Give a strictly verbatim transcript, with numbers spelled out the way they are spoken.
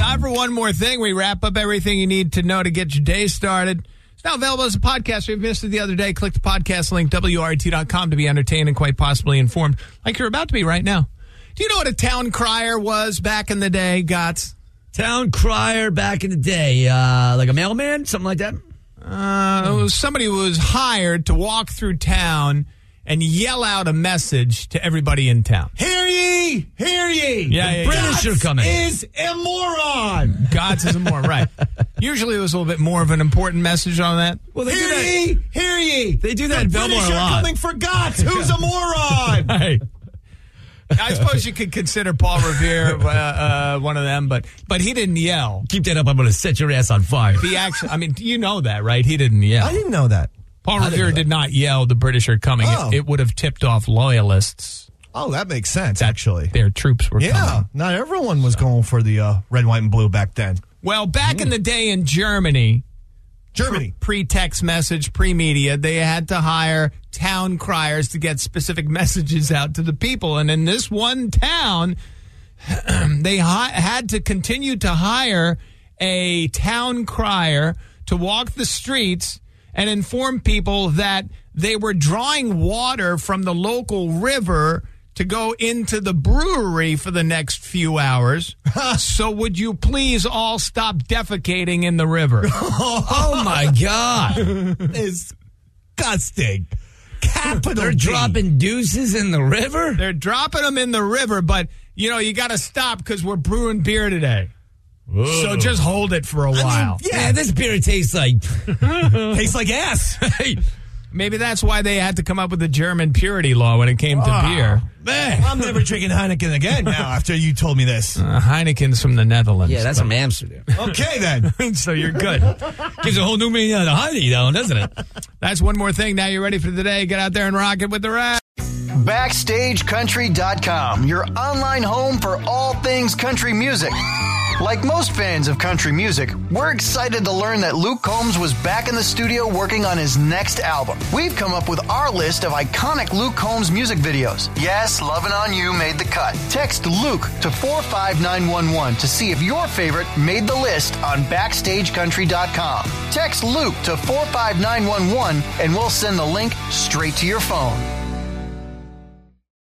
Time for one more thing. We wrap up everything you need to know to get your day started. It's now available as a podcast. If you missed it the other day, click the podcast link, W R T dot com, to be entertained and quite possibly informed, like you're about to be right now. Do you know what a town crier was back in the day, Gotts? Town crier back in the day. Uh, like a mailman? Something like that? Uh, it was somebody who was hired to walk through town and yell out a message to everybody in town. Hear ye! Hear ye! Yeah, the yeah, British yeah. are coming. Is a moron! Gotts is a moron, right. Usually it was a little bit more of an important message on that. Well, they Hear do that. ye! Hear ye! They do that in The Belmore British a are lot. coming for Gotts! Who's a moron? Right. I suppose you could consider Paul Revere uh, uh, one of them, but but he didn't yell. Keep that up, I'm going to set your ass on fire. He actually, I mean, you know that, right? He didn't yell. I didn't know that. Paul Revere did not yell, "The British are coming." Oh. It, it would have tipped off loyalists. Oh, that makes sense, actually. Their troops were Yeah, coming. not everyone was going for the uh, red, white, and blue back then. Well, back in the day in Germany, Germany. pre-text message, pre-media, they had to hire town criers to get specific messages out to the people. And in this one town, they hi- had to continue to hire a town crier to walk the streets and inform people that they were drawing water from the local river to go into the brewery for the next few hours. So would you please all stop defecating in the river? Oh, my God. Disgusting. Capital They're D. dropping deuces in the river? They're dropping them in the river, but, you know, you got to stop because we're brewing beer today. Whoa. So just hold it for a while. Yeah, this beer tastes like... Tastes like ass. Hey, Maybe that's why they had to come up with the German purity law when it came to Oh, beer. Man, I'm never drinking Heineken again now after you told me this. Uh, Heineken's from the Netherlands. yeah, that's from Amsterdam. Okay, then. So you're good. Gives a whole new meaning to Heidi, though, doesn't it? That's one more thing. Now you're ready for the day. Get out there and rock it with the rest. Backstage Country dot com, your online home for all things country music. Like most fans of country music, we're excited to learn that Luke Combs was back in the studio working on his next album. We've come up with our list of iconic Luke Combs music videos. Yes, Lovin' On You made the cut. Text Luke to four five nine one one to see if your favorite made the list on Backstage Country dot com. Text Luke to four five nine one one and we'll send the link straight to your phone.